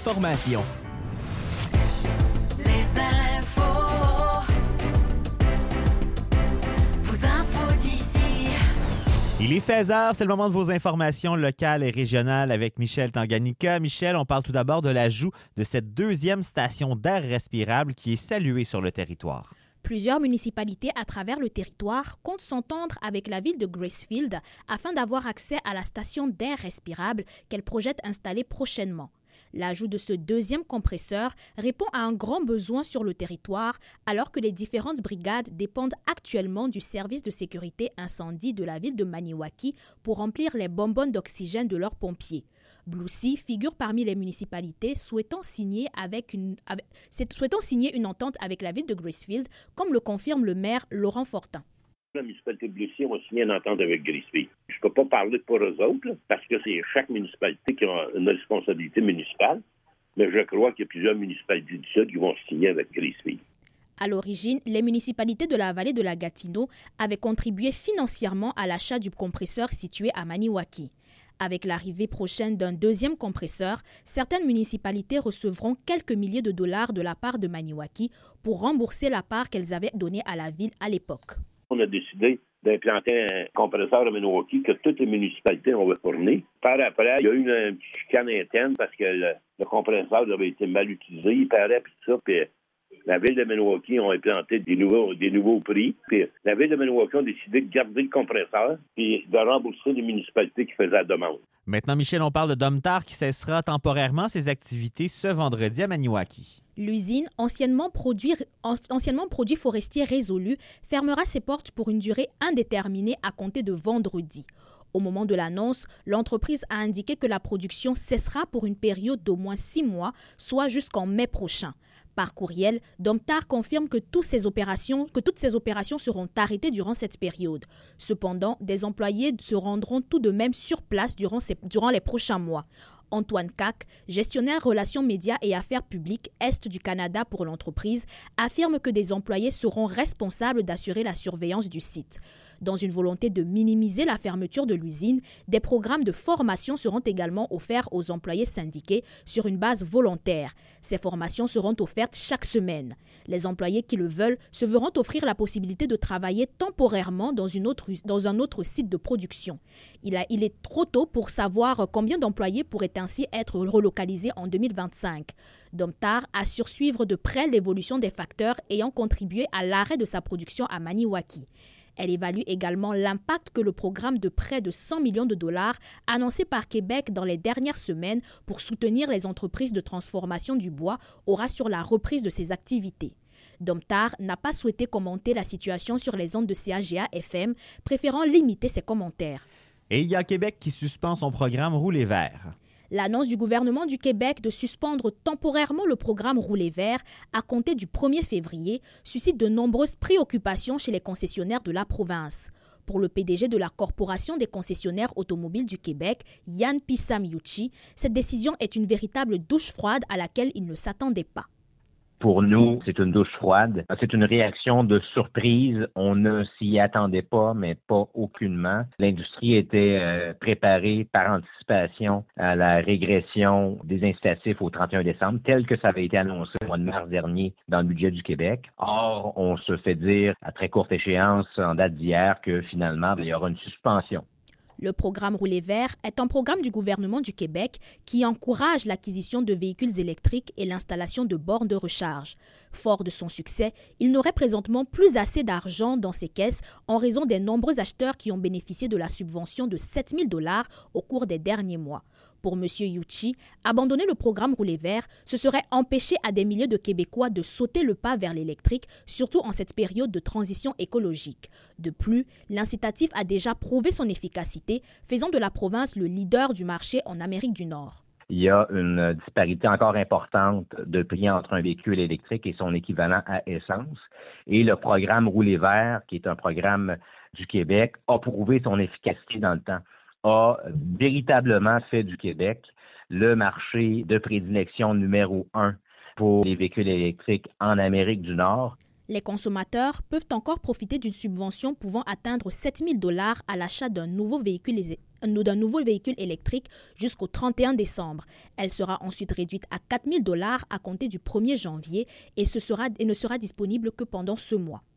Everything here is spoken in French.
l'information. Les infos. Vos infos d'ici. Il est 16h, c'est le moment de vos informations locales et régionales avec Michel Tanganyika. Michel, on parle tout d'abord de l'ajout de cette deuxième station d'air respirable qui est saluée sur le territoire. Plusieurs municipalités à travers le territoire comptent s'entendre avec la ville de Gracefield afin d'avoir accès à la station d'air respirable qu'elle projette installer prochainement. L'ajout de ce deuxième compresseur répond à un grand besoin sur le territoire alors que les différentes brigades dépendent actuellement du service de sécurité incendie de la ville de Maniwaki pour remplir les bonbonnes d'oxygène de leurs pompiers. Blue Sea figure parmi les municipalités souhaitant signer une entente avec la ville de Gracefield, comme le confirme le maire Laurent Fortin. La municipalité de Blue Sea a signé une entente avec Gracefield. Je ne peux pas parler pour eux autres, là, parce que c'est chaque municipalité qui a une responsabilité municipale, mais je crois qu'il y a plusieurs municipalités du Sud qui vont signer avec Gracefield. À l'origine, les municipalités de la vallée de la Gatineau avaient contribué financièrement à l'achat du compresseur situé à Maniwaki. Avec l'arrivée prochaine d'un deuxième compresseur, certaines municipalités recevront quelques milliers de dollars de la part de Maniwaki pour rembourser la part qu'elles avaient donnée à la ville à l'époque. On a décidé d'implanter un compresseur à Maniwaki que toutes les municipalités ont fourni. Par après, il y a eu une petite chicane interne parce que le compresseur avait été mal utilisé. Il paraît, puis tout ça, puis la ville de Maniwaki a implanté des nouveaux prix. Puis la ville de Maniwaki a décidé de garder le compresseur et de rembourser les municipalités qui faisaient la demande. Maintenant, Michel, on parle de Domtar qui cessera temporairement ses activités ce vendredi à Maniwaki. L'usine, anciennement produit forestier résolu, fermera ses portes pour une durée indéterminée à compter de vendredi. Au moment de l'annonce, l'entreprise a indiqué que la production cessera pour une période d'au moins 6 mois, soit jusqu'en mai prochain. Par courriel, Domtar confirme que toutes ces opérations seront arrêtées durant cette période. Cependant, des employés se rendront tout de même sur place durant les prochains mois. Antoine Cac, gestionnaire relations médias et affaires publiques Est du Canada pour l'entreprise, affirme que des employés seront responsables d'assurer la surveillance du site. Dans une volonté de minimiser la fermeture de l'usine, des programmes de formation seront également offerts aux employés syndiqués sur une base volontaire. Ces formations seront offertes chaque semaine. Les employés qui le veulent se verront offrir la possibilité de travailler temporairement dans un autre site de production. Il est trop tôt pour savoir combien d'employés pourraient ainsi être relocalisés en 2025. Domtar assure suivre de près l'évolution des facteurs ayant contribué à l'arrêt de sa production à Maniwaki. Elle évalue également l'impact que le programme de près de 100 millions de dollars annoncé par Québec dans les dernières semaines pour soutenir les entreprises de transformation du bois aura sur la reprise de ses activités. Domtar n'a pas souhaité commenter la situation sur les ondes de CAGA-FM, préférant limiter ses commentaires. Et il y a Québec qui suspend son programme Rouler vert. L'annonce du gouvernement du Québec de suspendre temporairement le programme Rouler vert à compter du 1er février suscite de nombreuses préoccupations chez les concessionnaires de la province. Pour le PDG de la Corporation des concessionnaires automobiles du Québec, Yann Pisamiuchi, cette décision est une véritable douche froide à laquelle il ne s'attendait pas. Pour nous, c'est une douche froide. C'est une réaction de surprise. On ne s'y attendait pas, mais pas aucunement. L'industrie était préparée par anticipation à la régression des incitatifs au 31 décembre, tel que ça avait été annoncé au mois de mars dernier dans le budget du Québec. Or, on se fait dire à très courte échéance, en date d'hier, que finalement, il y aura une suspension. Le programme Rouler vert est un programme du gouvernement du Québec qui encourage l'acquisition de véhicules électriques et l'installation de bornes de recharge. Fort de son succès, il n'aurait présentement plus assez d'argent dans ses caisses en raison des nombreux acheteurs qui ont bénéficié de la subvention de 7 000 $ au cours des derniers mois. Pour M. Yuchi, abandonner le programme Rouler vert, ce serait empêcher à des milliers de Québécois de sauter le pas vers l'électrique, surtout en cette période de transition écologique. De plus, l'incitatif a déjà prouvé son efficacité, faisant de la province le leader du marché en Amérique du Nord. Il y a une disparité encore importante de prix entre un véhicule électrique et son équivalent à essence. Et le programme Rouler vert, qui est un programme du Québec, a prouvé son efficacité dans le temps, a véritablement fait du Québec le marché de prédilection numéro 1 pour les véhicules électriques en Amérique du Nord. Les consommateurs peuvent encore profiter d'une subvention pouvant atteindre 7 000 $ à l'achat d'un nouveau véhicule électrique jusqu'au 31 décembre. Elle sera ensuite réduite à 4 000 $ à compter du 1er janvier et ne sera disponible que pendant ce mois.